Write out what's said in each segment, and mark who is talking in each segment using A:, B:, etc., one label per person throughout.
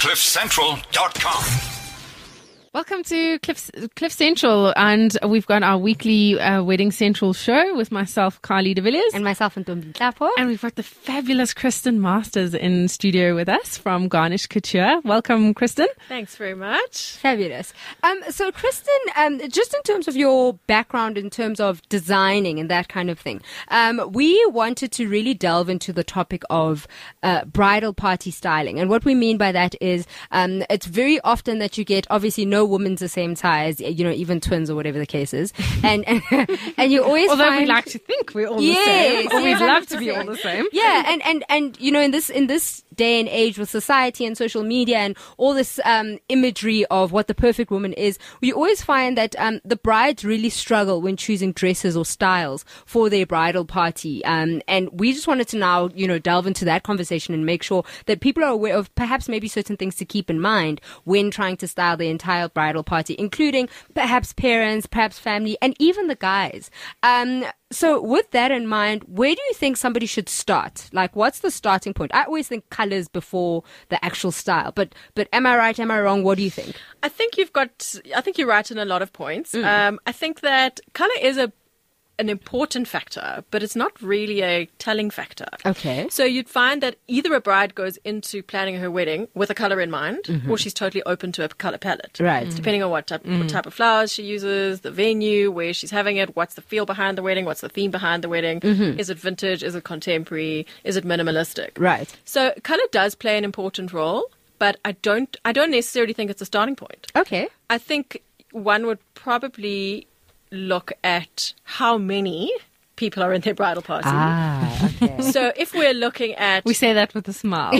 A: CliffCentral.com.
B: Welcome to Cliff Central, and we've got our weekly Wedding Central show with myself, Kylie de Villiers.
C: And myself, Ntombi Nhlapo.
B: And we've got the fabulous Kristen Masters in studio with us from Garnish Couture. Welcome, Kristen.
D: Thanks very much.
C: Fabulous. So, Kristen, just in terms of your background, in terms of designing and that kind of thing, we wanted to really delve into the topic of bridal party styling. And what we mean by that is it's very often that you get, obviously, no woman's the same size, you know, even twins or whatever the case is. And you always
B: Although
C: find...
B: we like to think we're all the same. Or we'd love to be all the same.
C: Yeah, and you know, in this day and age with society and social media and all this imagery of what the perfect woman is, we always find that the brides really struggle when choosing dresses or styles for their bridal party. And we just wanted to now, you know, delve into that conversation and make sure that people are aware of perhaps maybe certain things to keep in mind when trying to style the entire bridal party, including perhaps parents, perhaps family, and even the guys. So with that in mind, where do you think somebody should start? Like, what's the starting point? I always think colors before the actual style, but am I right? Am I wrong? What do you think?
D: I think you're right in a lot of points. I think that color is an important factor, but it's not really a telling factor.
C: Okay.
D: So you'd find that either a bride goes into planning her wedding with a color in mind, or she's totally open to a color palette.
C: Right.
D: Depending on what type of flowers she uses, the venue, where she's having it, what's the feel behind the wedding, what's the theme behind the wedding, is it vintage, is it contemporary, is it minimalistic?
C: Right.
D: So color does play an important role, but I don't necessarily think it's a starting point.
C: Okay.
D: I think one would probably look at how many people are in their bridal party.
C: Okay.
D: So if we're looking at...
B: We say that with a smile.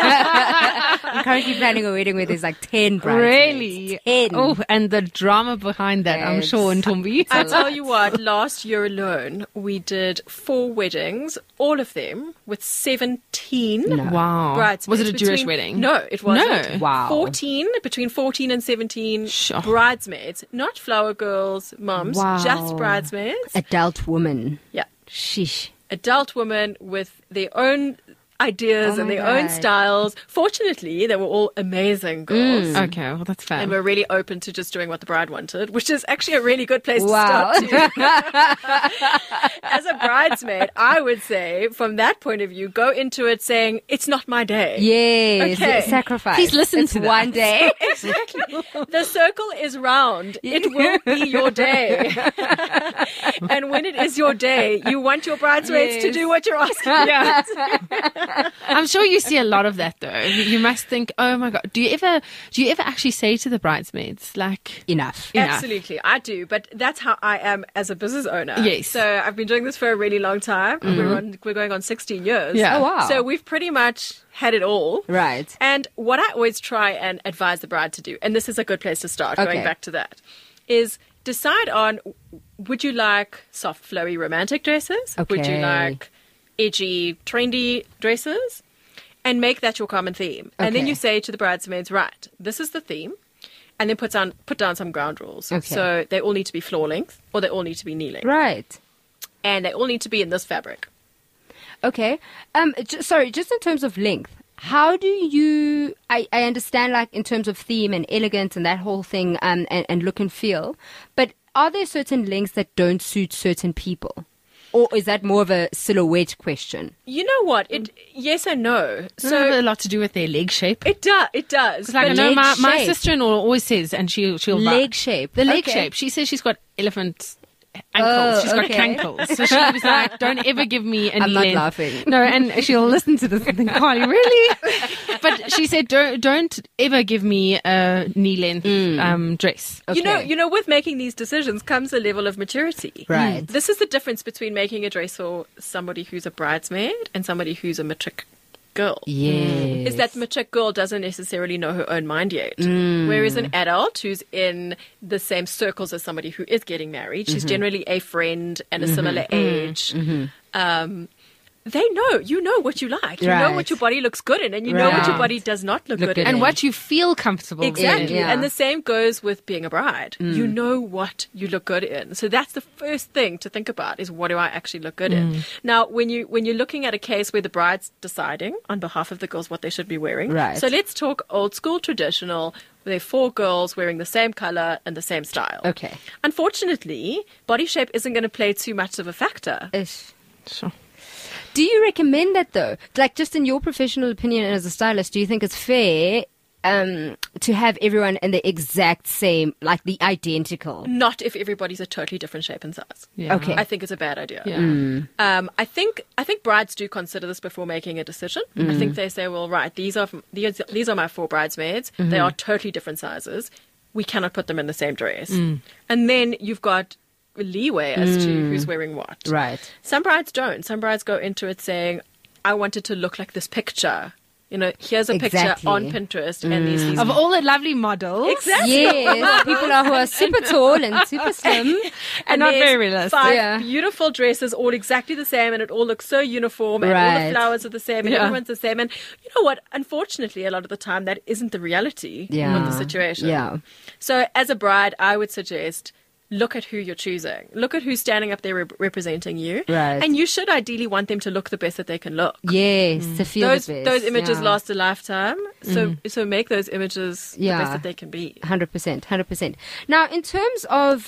C: I'm currently planning a wedding where there's like 10 bridesmaids.
B: Really?
C: 10.
B: Oh, and the drama behind that, I'm sure, in Ntombi.
D: I tell you what, last year alone, we did 4 weddings, all of them with 17
B: Wow.
D: bridesmaids.
B: Was it a Jewish wedding?
D: No, it wasn't.
B: No.
C: Wow.
D: Between 14 and 17
B: Sure.
D: bridesmaids. Not flower girls, mums,
C: Wow.
D: just bridesmaids.
C: Adult woman.
D: Yeah.
C: Sheesh.
D: Adult women with their own ideas
C: Oh
D: and
C: my
D: their own
C: God.
D: styles. Fortunately, they were all amazing girls.
B: Okay, well, that's fair.
D: And we're really open to just doing what the bride wanted, which is actually a really good place
C: Wow.
D: to start too. As a bridesmaid, I would say, from that point of view, go into it saying, it's not my day.
C: Yes.
D: Okay.
C: Sacrifice.
B: Please listen
C: it's
B: to that.
C: one day.
D: Exactly. The circle is round. It will be your day. And when it is your day, you want your bridesmaids to
C: Yes.
D: do what you're asking them to do.
B: I'm sure you see a lot of that, though. You must think, oh my God, do you ever actually say to the bridesmaids, like,
C: Enough.
D: Absolutely, I do, but that's how I am as a business owner.
B: Yes.
D: So I've been doing this for a really long time. We're going on 16 years.
B: Yeah.
C: Oh, wow.
D: So we've pretty much had it all.
C: Right.
D: And what I always try and advise the bride to do, and this is a good place to start,
C: Okay.
D: going back to that, is decide on, would you like soft, flowy, romantic dresses? Would you
C: Okay.
D: like edgy, trendy dresses? And make that your common theme. And then
C: Okay.
D: you say to the bridesmaids, right, this is the theme. And then put down some ground rules.
C: Okay.
D: So they all need to be floor length, or they all need to be knee length.
C: Right.
D: And they all need to be in this fabric.
C: Okay. Sorry, just in terms of length, how do you... I understand, like, in terms of theme and elegance and that whole thing and look and feel, but are there certain lengths that don't suit certain people? Or is that more of a silhouette question?
D: You know what? Yes and no.
B: does it have
D: So
B: a lot to do with their leg shape?
D: it does. It does.
B: Like, I
D: But
B: know
C: leg
B: my
C: shape.
B: sister-in-law always says, and she'll
C: Leg shape.
B: The leg
C: Okay.
B: shape. She says she's got elephant ankles.
C: Oh,
B: She's got
C: okay.
B: cankles. So she was like, don't ever give me a
C: I'm
B: knee
C: not
B: length.
C: laughing.
B: No, and she'll listen to this and think, Carly, really? But she said, don't ever give me a knee length dress.
C: Okay.
D: You know, with making these decisions comes a level of maturity.
C: Right.
D: This is the difference between making a dress for somebody who's a bridesmaid and somebody who's a matric girl.
C: Yes.
D: Is that the matric girl doesn't necessarily know her own mind yet. Whereas an adult who's in the same circles as somebody who is getting married, she's generally a friend and a similar age. you know what you like. You know
C: Right.
D: what your body looks good in, and you know what your
B: Right.
D: body does not look good in.
B: And what you feel comfortable
D: Exactly.
C: Yeah.
D: And the same goes with being a bride. You know what you look good in. So that's the first thing to think about is what do I actually look good in? Now, when you're looking at a case where the bride's deciding on behalf of the girls what they should be wearing.
C: Right.
D: So let's talk old school traditional. There are 4 girls wearing the same color and the same style.
C: Okay.
D: Unfortunately, body shape isn't going to play too much of a factor.
C: Ish.
B: Sure.
C: Do you recommend that though? Like, just in your professional opinion as a stylist, do you think it's fair to have everyone in the exact same, like the identical?
D: Not if everybody's a totally different shape and size.
B: Yeah.
C: Okay.
D: I think it's a bad idea.
B: Yeah.
D: I think brides do consider this before making a decision. I think they say, well, right, these are my 4 bridesmaids. They are totally different sizes. We cannot put them in the same dress. And then you've got leeway as to who's wearing what.
C: Right.
D: Some brides don't. Some brides go into it saying, I want it to look like this picture. You know, here's a
C: Exactly.
D: picture on Pinterest and these
B: Of all the lovely models.
D: Exactly.
C: Yes, people who are super tall and super slim.
B: And not
D: there's
B: very realistic.
D: 5
C: Yeah.
D: beautiful dresses, all exactly the same, and it all looks so uniform, and all
C: Right.
D: the flowers are the same, and
B: Yeah.
D: everyone's the same. And you know what? Unfortunately, a lot of the time, that isn't the reality
C: Yeah.
D: of the situation.
C: Yeah.
D: So, as a bride, I would suggest look at who you're choosing. Look at who's standing up there representing you,
C: Right.
D: and you should ideally want them to look the best that they can look.
C: Yes, to feel
D: Those
C: the best.
D: those images
C: Yeah.
D: last a lifetime, so make those images
C: Yeah.
D: the best that they can be.
C: 100%, 100%. Now, in terms of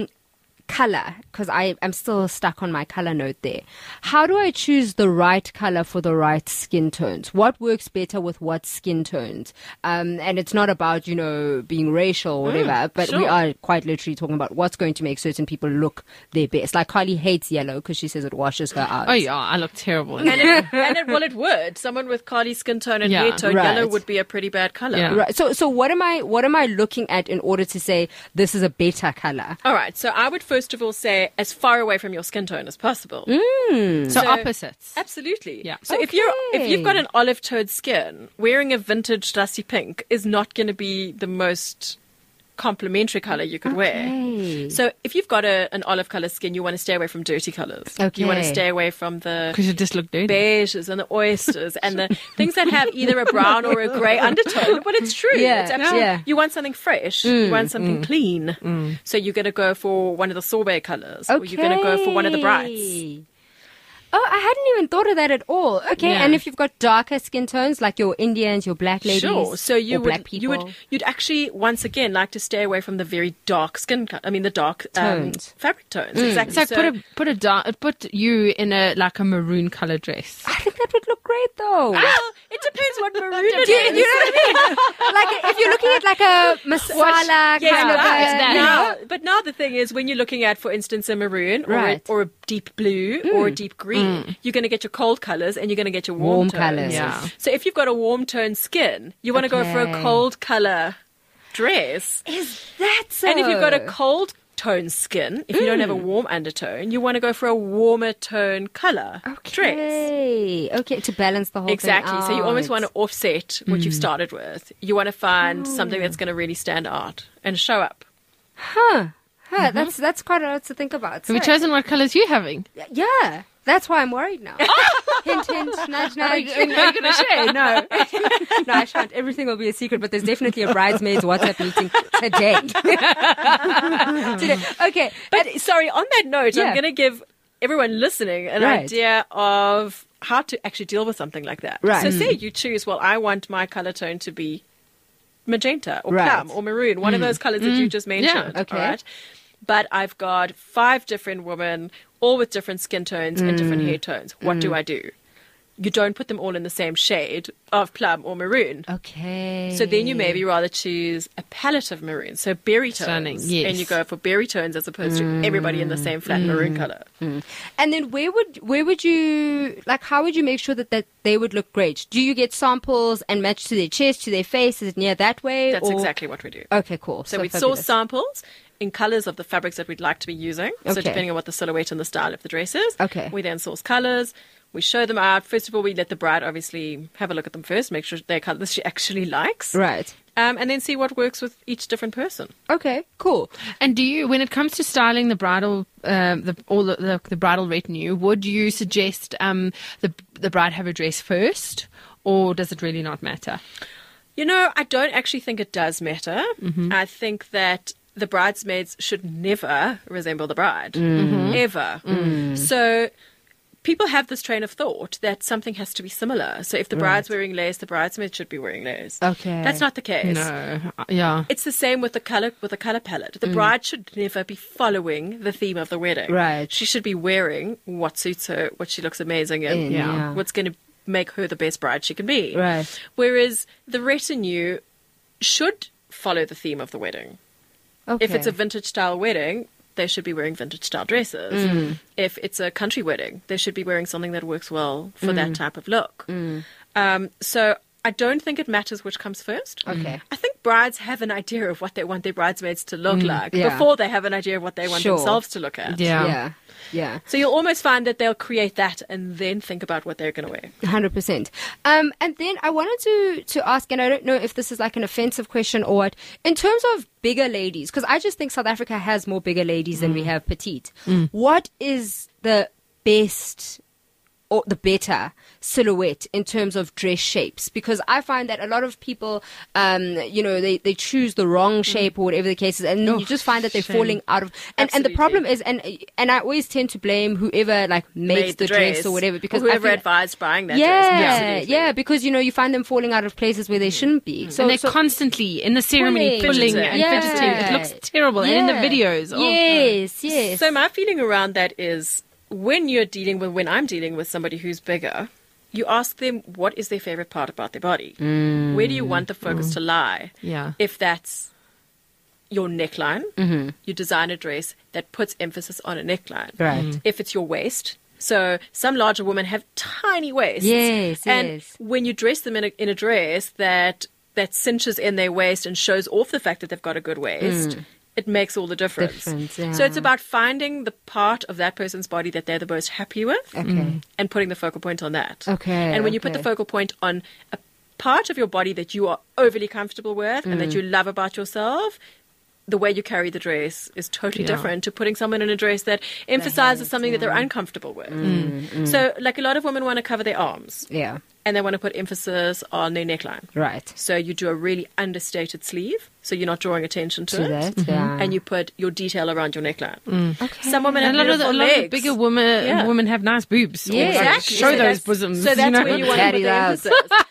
C: color, because I'm still stuck on my color note there. How do I choose the right color for the right skin tones? What works better with what skin tones? And it's not about, being racial or whatever, but we
D: sure.
C: are quite literally talking about what's going to make certain people look their best. Like Carly hates yellow because she says it washes her out.
B: Oh yeah, I look terrible.
D: It would. Someone with Carly's skin tone and
B: Yeah.
D: hair tone,
C: Right.
D: yellow would be a pretty bad color.
B: Yeah.
C: Right. So what am I looking at in order to say this is a better color?
D: All right. So I would first of all say as far away from your skin tone as possible.
B: So opposites.
D: Absolutely.
B: Yeah.
D: So if you've got an olive toned skin, wearing a vintage dusty pink is not going to be the most complementary color you could wear.
C: Okay.
D: So if you've got an olive color skin, you want to stay away from dirty colors. You want to
C: Okay.
D: stay away from the
B: Because you just look dirty.
D: beiges and the oysters and the things that have either a brown or a grey undertone. But it's true.
C: Yeah,
D: It's absolutely,
C: yeah.
D: You want something fresh. You want something clean. So you're going to go for one of the sorbet colors. Or you're going to go for one of the brights.
C: Oh, I hadn't even thought of that at all. Okay,
B: Yeah.
C: and if you've got darker skin tones, like your Indians, your black ladies,
D: Sure. So
C: or black people,
D: you'd actually once again like to stay away from the very dark skin. The dark
C: Tones.
D: fabric tones. Exactly.
B: It's like put you in a maroon color dress.
C: I think that would look great though.
D: Well, it depends what maroon it
C: Do you
D: is.
C: know what I mean? Like if you're looking at like a masala
D: Yes,
C: kind of
B: that.
D: now the thing is when you're looking at, for instance, a maroon
C: Right.
D: or a deep blue or a deep green, you're going to get your cold colors and you're going to get your warm
C: Warm
D: tones.
C: colours.
B: Yeah.
D: So if you've got a warm toned skin, you want to go for a
C: Okay.
D: cold color dress.
C: Is that so?
D: And if you've got a cold tone skin, if you don't have a warm undertone, you want to go for a warmer tone color dress.
C: Okay, to balance the whole
D: Exactly.
C: thing
D: So you almost
C: out.
D: want to offset what you've started with. You want to find something that's going to really stand out and show up.
C: That's quite a lot to think about.
B: Have you
C: Sorry.
B: chosen what colors you're having?
C: Yeah, that's why I'm worried now. Hint, hint, nudge, nudge.
B: Are you going to share? No.
C: No, I shan't. Everything will be a secret, but there's definitely a bridesmaids WhatsApp meeting today. Okay.
D: But sorry, on that note,
C: Yeah.
D: I'm going to give everyone listening an
C: Right.
D: idea of how to actually deal with something like that.
C: Right.
D: So say you choose, well, I want my color tone to be magenta or
C: Right.
D: plum or maroon, one of those colors that you just mentioned.
C: okay.
D: All right? But I've got 5 different women, all with different skin tones and different hair tones. What do I do? You don't put them all in the same shade of plum or maroon.
C: Okay.
D: So then you maybe rather choose a palette of maroon, so berry tones,
B: Stunning, yes.
D: and you go for berry tones as opposed to everybody in the same flat maroon color.
C: And then where would you, like, how would you make sure that they would look great? Do you get samples and match to their chest, to their face? Is it near that way?
D: That's
C: or-
D: exactly what we do.
C: Okay, cool.
D: So we'd
C: fabulous.
D: source samples in colors of the fabrics that we'd like to be using. So
C: Okay.
D: depending on what the silhouette and the style of the dress is.
C: Okay.
D: We then source colors. We show them out. First of all, we let the bride obviously have a look at them first, make sure they're colors she actually likes.
C: Right.
D: and then see what works with each different person.
C: Okay, cool.
B: And do you, when it comes to styling the bridal, the bridal retinue, would you suggest the bride have a dress first, or does it really not matter?
D: You know, I don't actually think it does matter. I think that the bridesmaids should never resemble the bride, ever. So people have this train of thought that something has to be similar. So if the bride's wearing lace, the bridesmaid should be wearing lace.
C: Okay.
D: That's not the case.
B: No. Yeah.
D: It's the same with the color palette. The bride should never be following the theme of the wedding.
C: Right.
D: She should be wearing what suits her, what she looks amazing in,
C: Yeah.
D: what's going to make her the best bride she can be.
C: Right.
D: Whereas the retinue should follow the theme of the wedding.
C: Okay.
D: If it's a vintage style wedding, they should be wearing vintage style dresses. If it's a country wedding, they should be wearing something that works well for that type of look. So I don't think it matters which comes first.
C: Okay.
D: I think brides have an idea of what they want their bridesmaids to look like
C: Yeah.
D: before they have an idea of what they want
C: Sure.
D: themselves to look at.
B: Yeah.
C: Yeah.
D: So you'll almost find that they'll create that and then think about what they're going to wear.
C: 100%. And then I wanted to ask, and I don't know if this is like an offensive question or what, in terms of bigger ladies, because I just think South Africa has more bigger ladies than we have petite. What is the best or the better silhouette in terms of dress shapes? Because I find that a lot of people, they choose the wrong shape or whatever the case is, and then you just find that they're
B: shame.
C: falling out of. And the
D: Absolutely.
C: problem is, and I always tend to blame whoever like makes the dress or whatever, because
D: or whoever
C: I feel,
D: advised buying that dress.
C: yeah,
D: Absolutely.
C: because you find them falling out of places where they shouldn't be. So
B: And they're constantly in the ceremony
C: Pulling.
B: pulling
D: Fidgeting.
B: and fidgeting. It looks terrible. And in the videos.
C: Yes.
D: So my feeling around that is when I'm dealing with somebody who's bigger, you ask them what is their favorite part about their body. Where do you want the focus to lie?
B: Yeah.
D: If that's your neckline, you design a dress that puts emphasis on a neckline.
C: Right.
D: If it's your waist, so some larger women have tiny waists.
C: Yes,
D: and
C: yes.
D: when you dress them in a dress that cinches in their waist and shows off the fact that they've got a good waist, it makes all the difference.
C: Yeah.
D: So it's about finding the part of that person's body that they're the most happy with
C: Okay.
D: and putting the focal point on that.
C: Okay,
D: And when you put
C: okay.
D: the focal point on a part of your body that you are overly comfortable with and that you love about yourself, the way you carry the dress is totally
B: Yeah.
D: different to putting someone in a dress that emphasizes something that they're uncomfortable with. So like a lot of women want to cover their arms
C: Yeah.
D: and they want to put emphasis on their neckline.
C: Right.
D: So you do a really understated sleeve, so you're not drawing attention to
C: To
D: it.
C: that. Yeah.
D: And you put your detail around your neckline.
C: Okay.
D: Some women have
B: And a
D: beautiful
B: lot of
D: legs.
B: bigger
D: Yeah.
B: women have nice boobs.
C: Yeah,
B: Or, like,
C: exactly.
B: show
D: So
B: those
D: that's-
B: bosoms.
D: So that's
B: know?
D: where you want to
C: Daddy
D: put the
C: loves.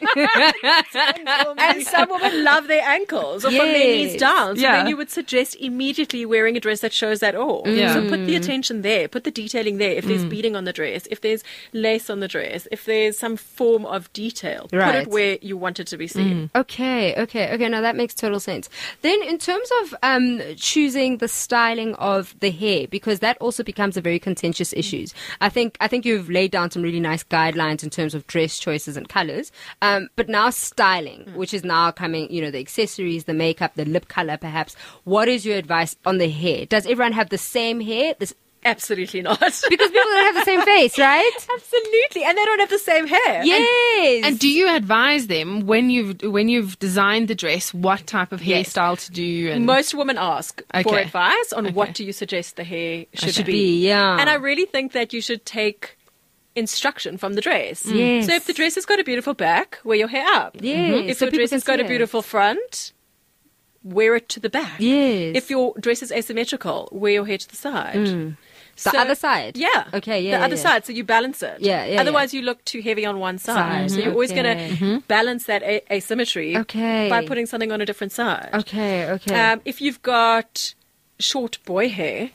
D: emphasis. And some women love their ankles or from their knees
C: Yes.
D: down. So
B: Yeah.
D: then you would suggest immediately wearing a dress that shows that all.
B: Yeah.
D: So put the attention there, put the detailing there. If there's beading on the dress, if there's lace on the dress, if there's some form of detail, put
C: Right.
D: it where you want it to be seen.
C: Okay. Now that makes total sense. Then, in terms of choosing the styling of the hair, because that also becomes a very contentious issue. I think you've laid down some really nice guidelines in terms of dress choices and colors. But now styling, which is now coming, the accessories, the makeup, the lip color, perhaps. What is your advice on the hair? Does everyone have the same hair?
D: Absolutely not.
C: Because people don't have the same face, right?
D: Absolutely. And they don't have the same hair.
C: Yes.
B: And do you advise them when you've designed the dress what type of
D: Yes.
B: hairstyle to do? And
D: Most women ask for
B: Okay.
D: advice on
B: Okay.
D: what do you suggest the hair should
C: be, yeah.
D: And I really think that you should take instruction from the dress.
C: Yes.
D: So if the dress has got a beautiful back, wear your hair up.
C: Yes,
D: If
C: so
D: your
C: people
D: dress
C: can
D: has got
C: see
D: a
C: it.
D: beautiful front, wear it to the back.
C: Yes.
D: If your dress is asymmetrical, wear your hair to the side.
C: The other side?
D: Yeah.
C: Okay, yeah,
D: The other
C: yeah.
D: side, so you balance it.
C: Yeah,
D: Otherwise, you look too heavy on one side.
C: Side,
D: So you're always
C: okay.
D: going to balance that asymmetry
C: Okay.
D: by putting something on a different side.
C: Okay.
D: If you've got short boy hair,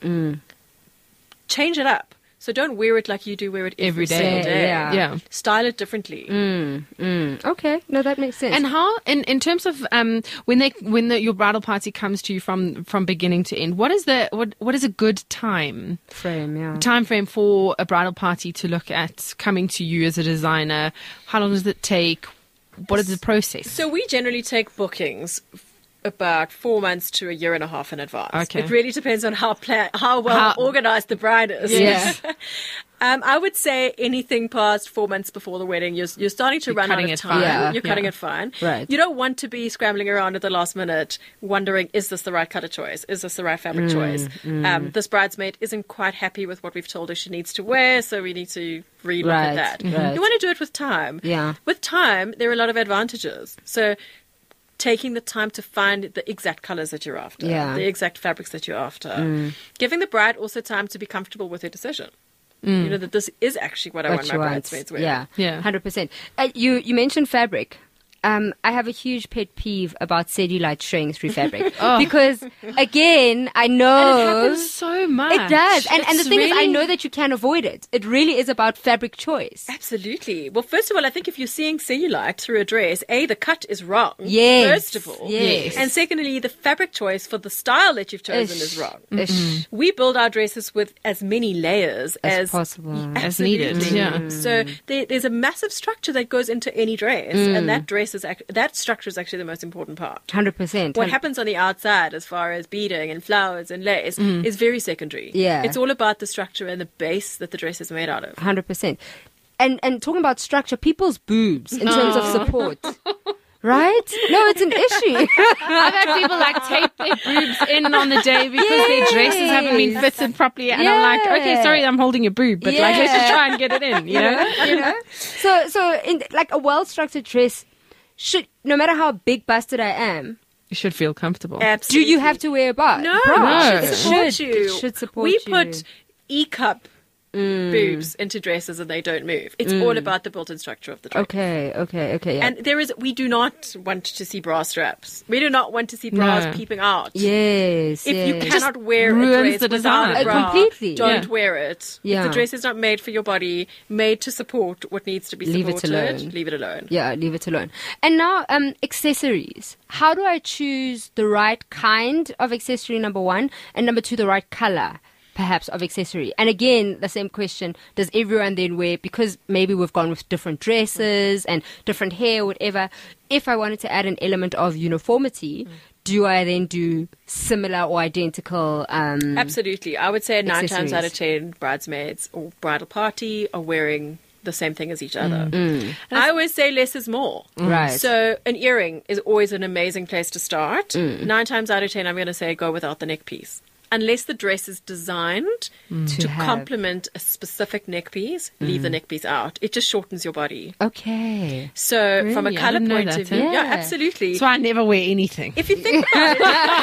D: change it up. So don't wear it like you do wear it every
B: Every day.
D: single day.
B: Yeah.
D: Style it differently.
C: Okay. No, that makes sense.
B: And how, in terms of when your bridal party comes to you from beginning to end, what is a good time frame for a bridal party to look at coming to you as a designer? How long does it take? What is the process?
D: So we generally take bookings about 4 months to a year and a half in advance.
B: Okay.
D: It really depends on how well organized the bride is.
B: Yes.
D: I would say anything past 4 months before the wedding, you're starting to run out of time.
C: Yeah.
D: You're cutting it fine.
C: Right.
D: You don't want to be scrambling around at the last minute wondering, is this the right color choice? Is this the right fabric choice? This bridesmaid isn't quite happy with what we've told her she needs to wear, so we need to relook at that.
C: Right.
D: You want to do it with time.
C: Yeah.
D: With time, there are a lot of advantages. So taking the time to find the exact colors that you're after, the exact fabrics that you're after. Giving the bride also time to be comfortable with her decision. You know, that this is actually what I want my bridesmaids wearing.
C: Yeah, 100%. You mentioned fabric. I have a huge pet peeve about cellulite showing through fabric. Because, again, I know...
B: And it happens so much.
C: It does. And the thing is, I
B: really-
C: know that you can avoid it. It really is about fabric choice.
D: Absolutely. Well, first of all, I think if you're seeing cellulite through a dress, A, the cut is wrong.
C: Yes.
D: First of all.
C: Yes.
D: And secondly, the fabric choice for the style that you've chosen is wrong.
C: Ish.
D: We build our dresses with as many layers
C: As possible.
B: As needed,
D: Absolutely.
B: yeah.
D: So there's a massive structure that goes into any dress, and that structure is actually the most important part.
C: 100%.
D: What happens on the outside, as far as beading and flowers and lace, is very secondary.
C: Yeah.
D: It's all about the structure and the base that the dress is made out of.
C: 100%. And talking about structure, people's boobs in terms of support. Right? No, it's an issue.
B: I've had people like tape their boobs in on the day because their dresses haven't been fitted properly, and I'm like, okay, sorry, I'm holding your boob, but like, let's just try and get it in, you know?
C: You know? So in like a well-structured dress should, no matter how big busted I am,
B: You should feel comfortable.
C: do
D: Absolutely.
C: you have to wear a bra?
D: No,
B: No.
D: it should support
C: It
D: you.
C: should support
D: we
C: you.
D: put E-cup boobs into dresses and they don't move. It's all about the built-in structure of the dress.
C: Okay, yeah.
D: And we do not want to see bra straps. We do not want to see bras
B: No.
D: peeping out.
C: yes,
D: If you
C: yes.
D: cannot wear a
B: ruins
D: dress
B: the
D: without
B: design.
D: a bra,
C: Completely.
D: don't
B: Yeah.
D: wear it.
C: Yeah.
D: If the dress is not made for your body, made to support what needs to be
C: Leave it
D: supported,
C: alone.
D: leave it alone.
C: Yeah, leave it alone. And now, accessories. How do I choose the right kind of accessory, number one, and number two, the right color, perhaps, of accessory? And again, the same question, does everyone then wear, because maybe we've gone with different dresses and different hair, whatever, if I wanted to add an element of uniformity, do I then do similar or identical?
D: Absolutely. I would say 9 times out of
C: Accessories.
D: 10 bridesmaids or bridal party are wearing the same thing as each other.
C: Mm.
D: I always say less is more.
C: Right.
D: So an earring is always an amazing place to start.
C: Mm.
D: 9 times out of 10, I'm going to say go without the neck piece. Unless the dress is designed to
C: have.
D: complement a specific neck piece, leave the neck piece out. It just shortens your body.
C: Okay.
D: So from a
B: Really? I
D: color
B: didn't know
D: point
B: that,
D: of view,
B: eh?
D: yeah,
C: Yeah.
D: absolutely.
B: That's why I never wear anything.
D: If you think about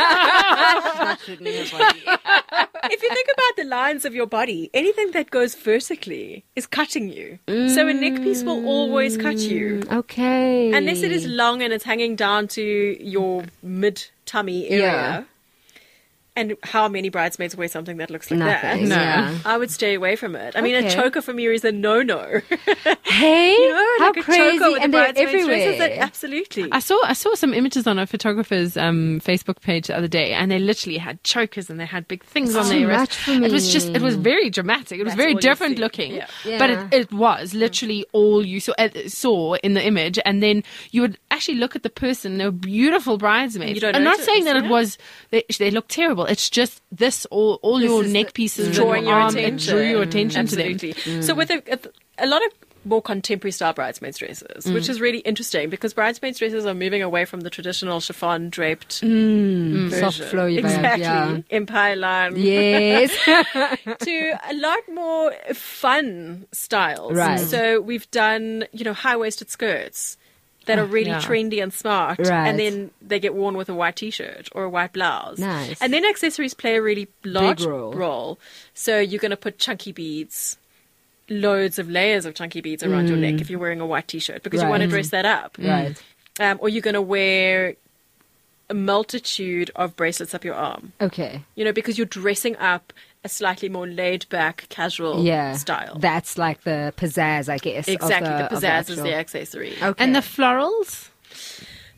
D: it, if you think about the lines of your body, anything that goes vertically is cutting you. So a neck piece will always cut you.
C: Okay.
D: Unless it is long and it's hanging down to your mid-tummy area.
C: Yeah.
D: And how many bridesmaids wear something that looks like
C: Nothing.
B: No.
C: Yeah.
D: I would stay away from it. I mean, a
C: Okay.
D: choker for me is a no-no.
C: Hey,
D: You know,
C: how
D: like a
C: crazy,
D: choker with
C: and
D: the
C: they're
D: bridesmaids' dresses,
C: everywhere.
D: absolutely.
B: I saw some images on a photographer's Facebook page the other day, and they literally had chokers and they had big things on
C: Too
B: their wrist.
C: much for
B: It was
C: me.
B: it was very dramatic. It was
D: That's
B: very
D: all you
B: different
D: see.
B: looking,
D: Yeah.
B: but
C: Yeah.
B: it was literally all you saw in the image. And then you would actually look at the person; they were beautiful bridesmaids.
D: You don't
B: I'm not
D: notice,
B: saying that it
D: yeah.
B: was they look terrible. It's just this all
C: This
B: your
C: is
B: neck
C: the-
B: pieces and
D: drawing your
B: arm,
D: attention.
B: It drew your attention to them.
D: Absolutely. So with a lot of more contemporary style bridesmaids dresses, which is really interesting because bridesmaids dresses are moving away from the traditional chiffon draped
C: Soft
D: version.
C: flowy vibe,
D: exactly,
C: yeah.
D: empire line,
C: Yes.
D: to a lot more fun styles.
C: Right.
D: So we've done, high-waisted skirts that are really
B: yeah.
D: trendy and smart,
C: Right.
D: and then they get worn with a white t-shirt or a white blouse.
C: Nice.
D: And then accessories play a really large
C: role.
D: role. So you're going to put chunky beads, loads of layers of chunky beads around your neck if you're wearing a white t-shirt because you want to
C: Right.
D: dress that up.
C: Right.
D: Or you're going to wear a multitude of bracelets up your arm.
C: Okay.
D: Because you're dressing up a slightly more laid-back, casual
C: Yeah.
D: style.
C: That's like the pizzazz, I guess.
D: Exactly.
C: Of
D: The pizzazz is
C: actual-
D: the accessory.
C: Okay.
B: And the florals.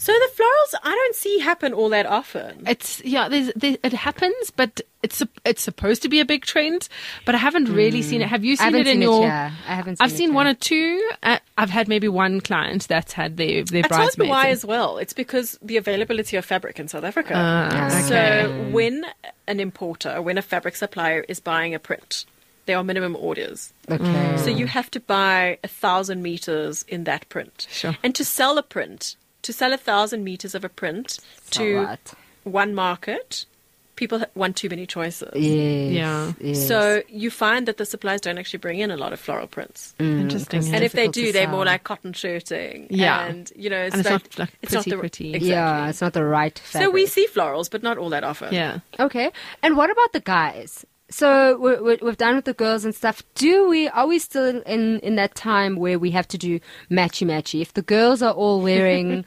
D: So the florals I don't see happen all that often.
B: It happens, but it's supposed to be a big trend, but I haven't really seen it. Have you seen it in your?
C: I haven't.
B: I've seen one or two. I've had maybe one client that's had their bridesmaids.
D: I told you why as well. It's because the availability of fabric in South Africa.
B: Okay.
D: So when an importer, when a fabric supplier is buying a print, there are minimum orders.
C: Okay.
D: So you have to buy 1,000 meters in that print.
B: Sure.
D: And to sell 1,000 meters of a print to one market, people want too many choices.
C: Yes.
D: So you find that the suppliers don't actually bring in a lot of floral prints.
B: Interesting.
D: And if they do, they're more like cotton shirting.
B: Yeah.
D: And,
B: it's not like pretty.
D: Exactly.
C: Yeah, it's not the right fabric.
D: So we see florals, but not all that often.
B: Yeah.
C: Okay. And what about the guys? So we've done with the girls and stuff. Are we still in that time where we have to do matchy? If the girls are all wearing,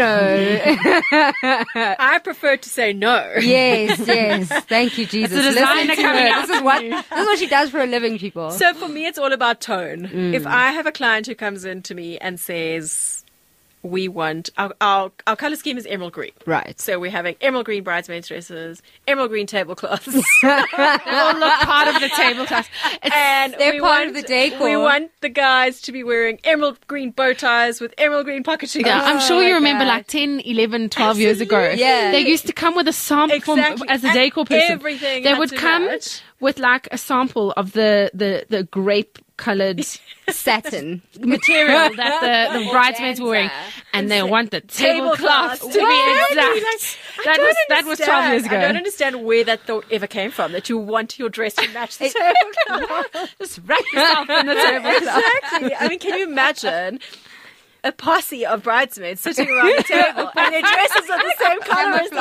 D: I prefer to say no.
C: Yes. Thank you, Jesus.
B: It's a designer
C: Listen to
B: coming
C: her.
B: out.
C: This is what she does for a living, people.
D: So for me, it's all about tone. If I have a client who comes in to me and says, we want our color scheme is emerald green.
C: Right.
D: So we're having emerald green bridesmaid dresses, emerald green tablecloths.
B: They all look part of the tablecloth.
D: And
C: they're part of the decor.
D: We want the guys to be wearing emerald green bow ties with emerald green pocketry.
B: Yeah, I'm sure you remember like 10, 11, 12 years ago.
C: Yeah.
B: They used to come with a sample as a decor person.
D: Everything
B: They
D: had
B: would
D: to
B: come
D: match.
B: with like a sample of the grape coloured
C: Satin.
B: material that the bridesmaids were wearing, and they want the tablecloth to be exact. That was 12 years ago.
D: I don't understand where that thought ever came from, that you want your dress to match the tablecloth.
B: Just wrap yourself in the tablecloth.
D: Exactly. I mean, can you imagine a posse of bridesmaids sitting around the table and their dresses are the same colour as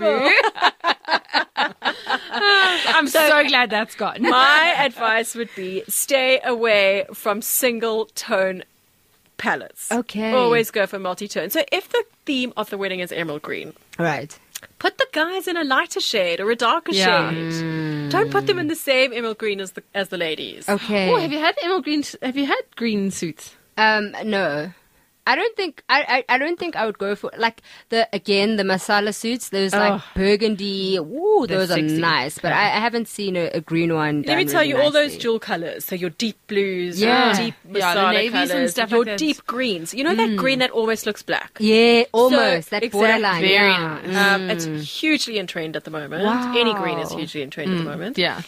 D: the table?
B: I'm so glad that's gone.
D: My advice would be stay away from single tone palettes.
C: Okay.
D: Always go for multi-tone. So if the theme of the wedding is emerald green,
C: Right.
D: put the guys in a lighter shade or a darker shade. Don't put them in the same emerald green as the ladies.
C: Okay.
B: Oh, have you had emerald green? Have you had green suits?
C: No. I don't think I would go for like the masala suits. Those like burgundy. Ooh,
B: They're
C: those are
B: sexy.
C: nice. But I haven't seen a green one.
D: Let me
C: done
D: tell you,
C: really
D: all those
C: nicely.
D: dual colours. So your deep blues,
C: Yeah.
D: your deep
B: Yeah, the
D: masala
B: navies and
D: colours,
B: stuff
D: your
B: like that.
D: deep greens. You know that green that almost looks black?
C: Yeah, almost
D: So,
C: that
D: exactly.
C: borderline.
B: Very
C: yeah.
B: nice.
D: It's hugely in trend at the moment.
C: Wow.
D: Any green is hugely in trend at the moment.
B: Yeah.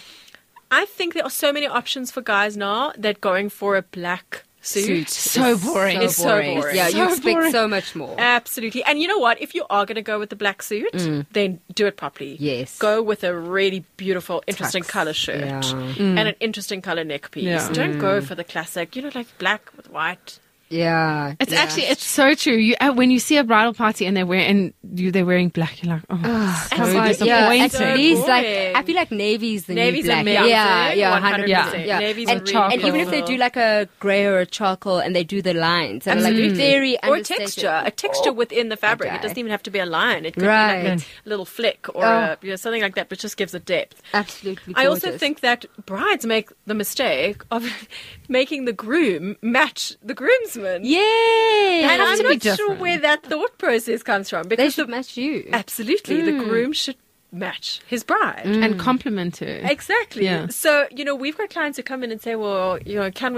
D: I think there are so many options for guys now that going for a black suit.
B: So boring.
D: It's so boring.
C: Yeah,
B: So
C: you expect
B: boring.
C: so much more.
D: Absolutely. And you know what? If you are going to go with the black suit, then do it properly.
C: Yes.
D: Go with a really beautiful, interesting
C: Tux.
D: color shirt
C: Yeah.
D: and an interesting color neck piece.
B: Yeah.
D: Don't go for the classic, like black with white.
C: Yeah.
B: It's
C: yeah.
B: actually, it's so true. When you see a bridal party and they're wearing black, you're like, oh,
D: it's
B: so
D: like,
B: disappointing.
C: yeah, at
D: So
C: least like
D: boring.
C: I feel like navy's the
D: Navy's
C: new black.
D: amazing.
C: Yeah,
D: 100%.
C: 100%. Yeah.
D: Navy's
C: and,
D: really
C: and even if they
D: beautiful.
C: do like a grey or a charcoal and they do the lines, and like very
D: Or a
C: understated.
D: texture within the fabric.
C: Okay.
D: It doesn't even have to be a line. It could be
C: Right.
D: like a little flick or something like that, but just gives it depth.
C: Absolutely.
D: I also
C: gorgeous.
D: think that brides make the mistake of making the groom match the groomsman.
C: Yay!
D: And
B: has
D: I'm
B: to be
D: not sure
B: different.
D: where that thought process comes from.
C: They
D: Because
C: should match you.
D: absolutely, the groom should match his bride.
B: And compliment her.
D: Exactly.
B: Yeah.
D: So, we've got clients who come in and say, well, can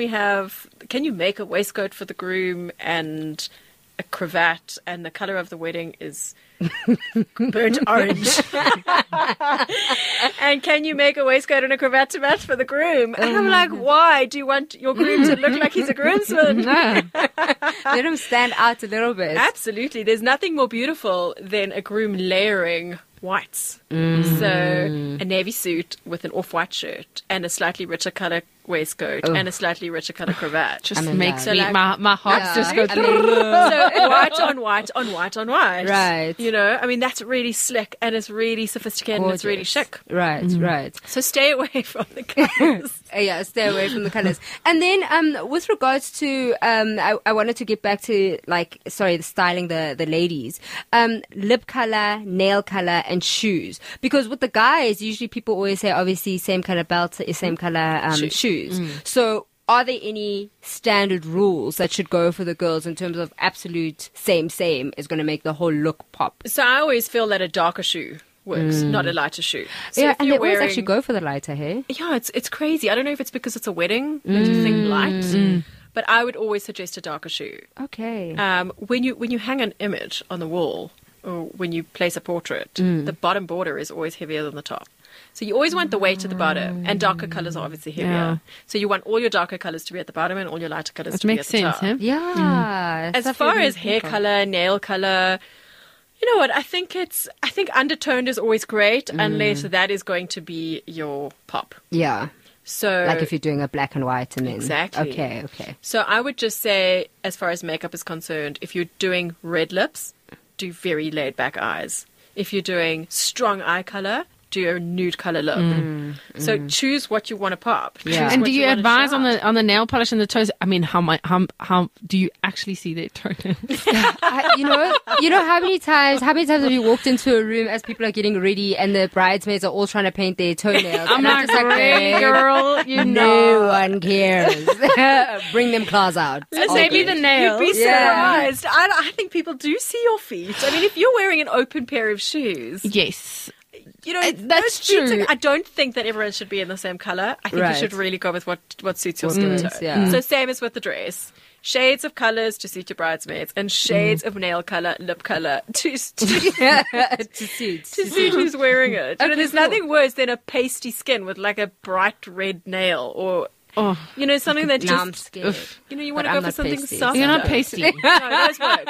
D: you make a waistcoat for the groom and a cravat, and the color of the wedding is burnt orange. And can you make a waistcoat and a cravat to match for the groom? And I'm like, why? Do you want your groom to look like he's a groomsman?
B: No.
C: Let them stand out a little bit.
D: Absolutely. There's nothing more beautiful than a groom layering whites. So a navy suit with an off-white shirt and a slightly richer color waistcoat and a slightly richer color cravat.
B: Just
C: I'm in
B: makes
C: love.
B: me, my heart
C: Yeah.
B: just goes.
C: I mean,
D: So white on white on white on white.
C: Right.
D: That's really slick and it's really sophisticated and it's really
C: Gorgeous.
D: chic.
C: Right, right.
D: So stay away from the colors.
C: Yeah, stay away from the colors. And then, with regards to, I wanted to get back to the styling the ladies. Lip color, nail color, and shoes. Because with the guys, usually people always say, obviously, same color belt, same color shoes. So are there any standard rules that should go for the girls in terms of absolute same is going to make the whole look pop?
D: So I always feel that a darker shoe works, not a lighter shoe. So
C: Yeah,
D: if
C: and
D: you're
C: they always actually go for the lighter hair.
D: Yeah, it's crazy. I don't know if it's because it's a wedding that you think light, but I would always suggest a darker shoe.
C: Okay.
D: When you hang an image on the wall or when you place a portrait, the bottom border is always heavier than the top. So you always want the weight at the bottom, and darker colors are obviously heavier.
B: Yeah.
D: So you want all your darker colors to be at the bottom and all your lighter colors
B: Which
D: to be
B: makes
D: at the
B: sense,
D: top.
B: huh?
C: Yeah.
D: As far as hair color, nail color, you know what? I think undertoned is always great unless that is going to be your pop.
C: Yeah.
D: So
C: Like if you're doing a black and white and then.
D: Exactly.
C: Okay.
D: So I would just say, as far as makeup is concerned, if you're doing red lips, do very laid back eyes. If you're doing strong eye color, do a nude color look. So choose what you want to pop.
C: Yeah.
D: Choose
B: And
D: what
B: do you
D: wanna
B: advise
D: shine.
B: on the nail polish and the toes? I mean, how do you actually see their toenails?
C: You know how many times have you walked into a room as people are getting ready and the bridesmaids are all trying to paint their toenails?
B: I'm
C: And
B: not
C: just
B: really,
C: babe,
B: girl. You
C: No
B: know.
C: one cares. Bring them claws out.
B: Maybe the nails.
D: You'd be
C: Yeah.
D: surprised. I think people do see your feet. I mean, if you're wearing an open pair of shoes,
B: Yes.
D: you know,
B: That's
D: those feet
B: true.
D: I don't think that everyone should be in the same color. I think
C: Right.
D: you should really go with what suits your skin tone.
C: yeah.
D: So same as with the dress. Shades of colors to suit your bridesmaids and shades of nail color, lip color to suit who's wearing it. You know, there's nothing worse than a pasty skin with like a bright red nail or you know, something that
C: Now I'm
D: just
C: scared.
D: you know, you want
C: But
D: to
C: I'm
D: go for
C: not
D: something
C: pasty,
D: soft.
C: so-
B: You're not pasty.
D: No, those work.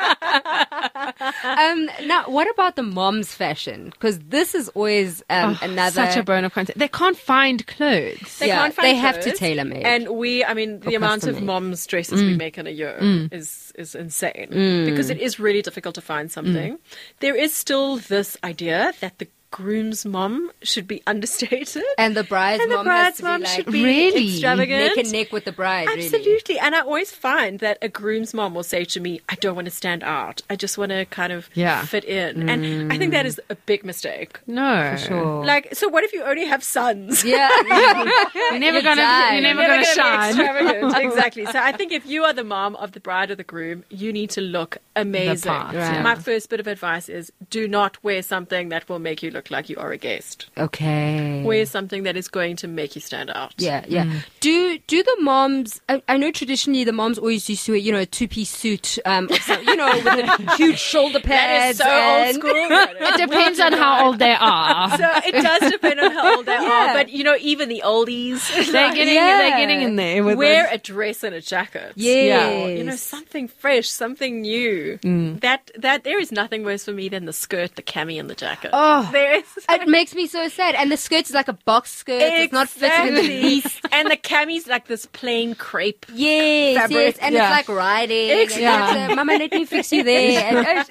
C: Now, what about the mom's fashion? Because this is always another.
B: Such a bone of contact. They can't find clothes.
D: They
C: Yeah,
D: can't find
C: they have to
D: clothes.
C: tailor-make.
D: And the amount of
C: custom-made.
D: moms' dresses we make in a year is insane because it is really difficult to find something. There is still this idea that the groom's mom should be understated.
C: And the bride's
D: And the
C: mom
D: bride's
C: has to
D: mom
C: be
D: should
C: like
D: be
B: Really?
D: extravagant.
C: neck and neck with the bride. Really.
D: Absolutely. And I always find that a groom's mom will say to me, I don't want to stand out. I just want to kind of fit in. And I think that is a big mistake.
B: No.
C: Sure.
D: Like, so what if you only have sons?
C: Yeah.
B: You're never gonna
C: done.
B: you're never
D: Never
B: gonna
D: gonna be
B: shine.
D: extravagant. Exactly. So I think if you are the mom of the bride or the groom, you need to look amazing.
B: part, yeah.
D: My first bit of advice is do not wear something that will make you look like you are a guest.
C: Okay.
D: Wear something that is going to make you stand out.
C: Yeah. Do the moms? I know traditionally the moms always used to wear, a two-piece suit, with the huge shoulder
D: That
C: pads.
D: is so old
C: and-
D: school.
B: It depends on how old they are.
D: So it does depend on how old they
C: Yeah.
D: are. But, even the oldies,
B: They're getting in there with
D: wear
B: it.
D: a dress and a jacket.
C: Yes.
D: Something fresh, something new. That there is nothing worse for me than the skirt, the cami, and the jacket.
C: Oh.
D: There is.
C: It makes me so sad. And the skirt is like a box skirt. It's not fitting in the
D: Exactly.
C: piece.
D: And the cami's like this plain crepe.
C: Yes,
D: Fabric.
C: and
B: Yeah.
C: it's like riding.
D: Exactly.
C: And Mama, let me fix you there. And-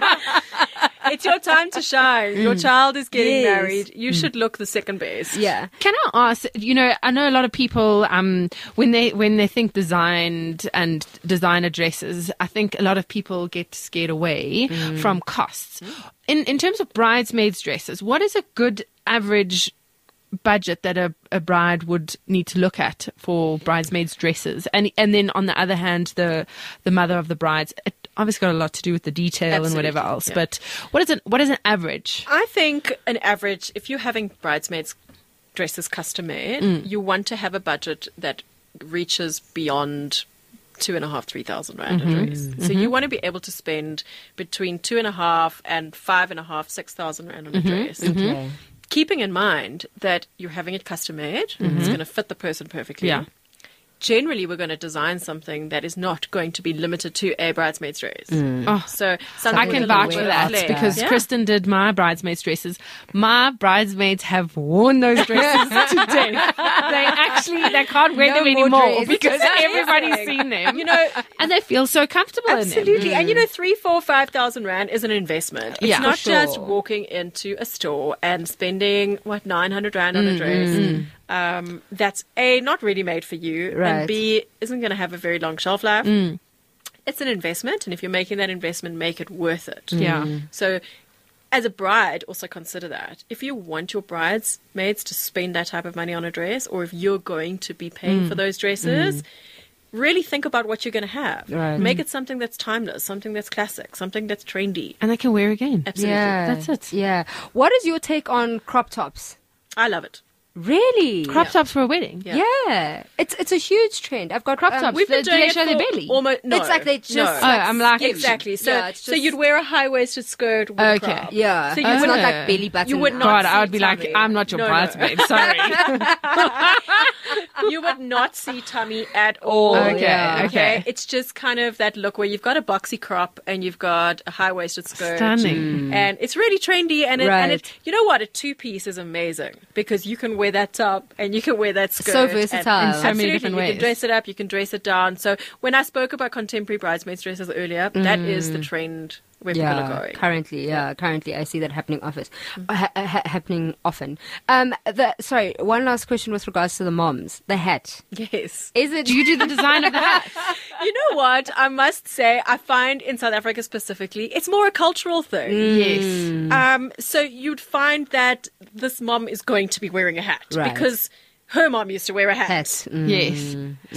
D: It's your time to shine. Your child is getting
C: Yes.
D: married. You should look the second best.
C: yeah.
B: Can I ask? I know a lot of people when they think designed and designer dresses, I think a lot of people get scared away from costs. In terms of bridesmaids' dresses, what is a good average budget that a bride would need to look at for bridesmaids' dresses? And then on the other hand, the mother of the brides. It obviously got a lot to do with the detail and whatever
D: Absolutely,
B: else.
D: yeah.
B: But what is an average?
D: I think an average, if you're having bridesmaids' dresses custom made, you want to have a budget that reaches beyond 2,500-3,000 rand a dress. So you want to be able to spend between 2,500 and 5,500, 6,000 rand on a dress.
C: Okay.
D: Keeping in mind that you're having it custom made, it's going to fit the person perfectly.
B: Yeah.
D: Generally, we're going to design something that is not going to be limited to a bridesmaid's dress.
B: Oh,
D: So
B: I can vouch for that because
D: Yeah.
B: Kristen did my bridesmaids' dresses. My bridesmaids have worn those dresses to death. They can't wear
C: No
B: them
C: more
B: anymore
C: dress.
B: because
D: Amazing.
B: everybody's seen them. And they feel so comfortable in them.
D: Absolutely. And 3,000, 4,000, 5,000 rand is an investment. It's
B: Yeah,
D: not
C: for sure.
D: just walking into a store and spending 900 rand on a dress. That's A, not really made for you,
C: Right.
D: and B, isn't going to have a very long shelf life. It's an investment, and if you're making that investment, make it worth it.
B: Yeah.
D: So as a bride, also consider that. If you want your bridesmaids to spend that type of money on a dress, or if you're going to be paying for those dresses, really think about what you're going to have.
C: Right.
D: Make it something that's timeless, something that's classic, something that's trendy.
B: And they can wear again.
D: Absolutely.
C: Yeah.
B: That's it.
C: Yeah. What is your take on crop tops?
D: I love it.
C: Really?
B: Crop tops for a wedding.
D: Yeah.
C: Yeah. It's a huge trend. I've got
B: Crop tops.
D: We've been
B: Do
D: doing
B: they
D: it
B: show their
D: for
B: belly?
D: almost, no.
C: It's like they just.
D: No.
B: Oh, I'm like-
D: Exactly. So,
C: Yeah, it's
D: so
C: just-
D: you'd wear a high-waisted skirt with a
B: Okay.
D: crop.
C: Yeah.
D: So you
C: it's
D: would
C: not
B: Oh.
C: like belly button.
D: You would not
B: God,
D: see
B: I would be like,
D: tummy.
B: I'm not your
D: No, no.
B: bridesmaid. Sorry.
D: You would not see tummy at all.
B: Okay,
C: yeah.
B: okay.
D: It's just kind of that look where you've got a boxy crop and you've got a high-waisted skirt.
B: Stunning.
D: And it's really trendy. And
C: Right.
D: it, you know what? A two-piece is amazing because you can wear that top and you can wear that skirt.
C: So versatile.
B: In so many
D: Absolutely.
B: different
D: You
B: ways.
D: can dress it up, you can dress it down. So when I spoke about contemporary bridesmaids dresses earlier, that is the trend where people are going.
C: Currently, I see that happening happening often. Sorry, one last question with regards to the moms. The hat.
D: Yes.
C: Is it?
B: Do you do the design of the hat?
D: You know what? I must say, I find in South Africa specifically, it's more a cultural thing.
B: Yes.
D: So you'd find that this mom is going to be wearing a hat
C: Right.
D: because her mom used to wear a hat.
C: Hat.
B: Yes.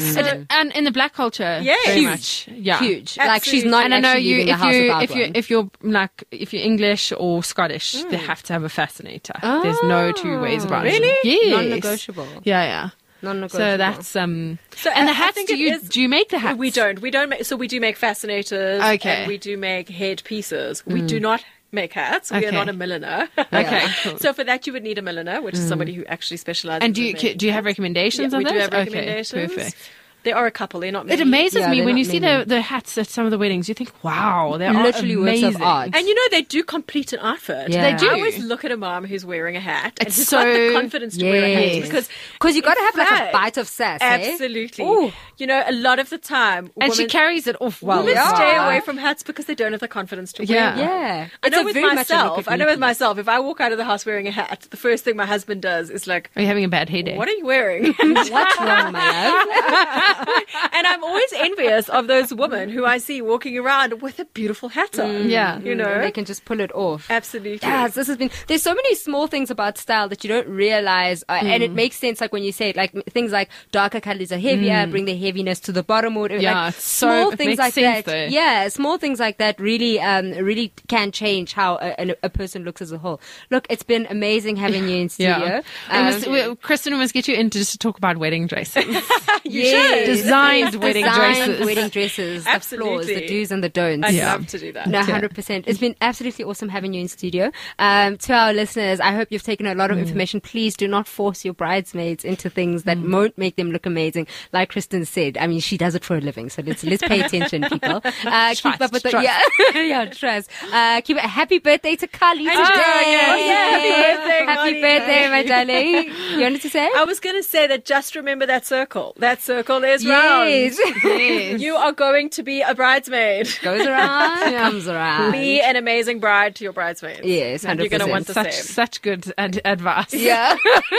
B: And in the black culture,
D: Yes.
B: very
D: Huge.
B: much. Yeah.
C: Huge.
D: Absolutely.
C: Like she's not
B: And I know
C: actually
B: you
C: leaving the house without one.
B: if you're English or Scottish, they have to have a fascinator. There's no two ways about it.
D: Really?
B: Yes.
C: Non-negotiable.
B: Yeah.
C: Non-negotiable.
B: So that's
D: So
B: and the
D: I
B: hats.
D: think
B: Do
D: it
B: you
D: is-
B: do you make the hats?
D: We don't make, so we do make fascinators.
B: Okay.
D: And we do make head pieces. We do not make hats. We
B: Okay.
D: are not a milliner.
B: Okay. Cool.
D: So for that, you would need a milliner, which is somebody who actually specializes.
B: And do
D: in
B: you
D: making
B: do you have
D: hats.
B: recommendations
D: Yeah,
B: on
D: we do
B: those?
D: have recommendations.
B: Okay, perfect.
D: There are a couple. They're not many.
B: It amazes
C: Yeah,
B: me
C: they're
B: when
C: not
B: you see
C: many.
B: the hats at some of the weddings. You think, wow, they're
C: Literally works
B: amazing.
C: of art.
D: And you know, they do complete an outfit.
C: Yeah. They do.
D: I always look at a mom who's wearing a hat and
B: It's
D: who's got the
B: so-
D: confidence to wear a hat
C: Yes.
D: because
C: you got to have like a
D: flags.
C: bite of sass. Eh?
D: Absolutely.
C: Ooh.
D: You know, a lot of the time,
B: And she
D: women,
B: carries it off well.
D: women
C: Yeah.
D: stay away from hats because they don't have the confidence to
B: Yeah.
D: wear one.
C: Yeah.
D: I know
C: a
D: with
C: very much a look
D: myself.
C: of
D: I know with
C: neatness.
D: myself. If I walk out of the house wearing a hat, the first thing my husband does is like,
B: Are you having a bad hair day?
D: "What are you wearing?"
C: What's wrong, my love?
D: And I'm always envious of those women who I see walking around with a beautiful hat on.
B: Yeah.
D: You know,
C: They can just pull it off.
D: absolutely.
C: Yes, this has been. There's so many small things about style that you don't realize, and it makes sense. Like when you say it, like things like darker colors are heavier, bring the heaviness to the bottom. Or whatever.
B: Yeah,
C: like
B: it's so-
C: small
B: it
C: things
B: makes
C: like
B: sense
C: that.
B: though.
C: Yeah, small things like that really, really can change how a person looks as a whole. Look, it's been amazing having you in studio.
B: Yeah. Kristen, we must get you in just to talk about wedding dresses.
C: Yes.
B: Designed wedding dresses.
C: Wedding dresses, the flaws, the
D: Absolutely.
C: do's and the don'ts.
D: I'd
B: Yeah.
D: love to do that.
C: No, 100%. It's been absolutely awesome having you in studio. To our listeners, I hope you've taken a lot of information. Please do not force your bridesmaids into things that won't make them look amazing. Like Kristen said, I mean, she does it for a living, so let's pay attention, people. Keep up with the trust. Keep it. Happy birthday to Kali today.
D: Happy birthday,
C: Happy
D: Molly.
C: birthday, my darling. You wanted to say?
D: I was going to say that just remember that circle. That circle is round.
C: Yes.
D: You are going to be a bridesmaid.
C: Goes around, comes around.
D: Be an amazing bride to your bridesmaids.
C: Yes,
D: And you're going to
C: 100%.
D: want the
B: Such
D: same.
B: such good advice.
C: Yeah.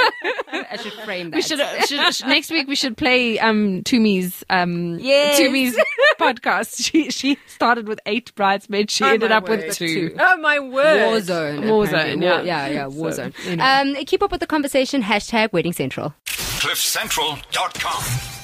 C: I should frame that.
B: We should next week we should play Tumi's
C: Yes.
B: Tumi's podcast. She started with 8 bridesmaids. She
D: Oh,
B: ended
D: my
B: up with
D: word.
B: 2.
D: Oh, my word.
C: Warzone.
B: Warzone,
C: apparently.
B: yeah.
C: Warzone.
B: So, anyway.
C: Keep up with the conversation. #WeddingCentral.
A: CliffCentral.com.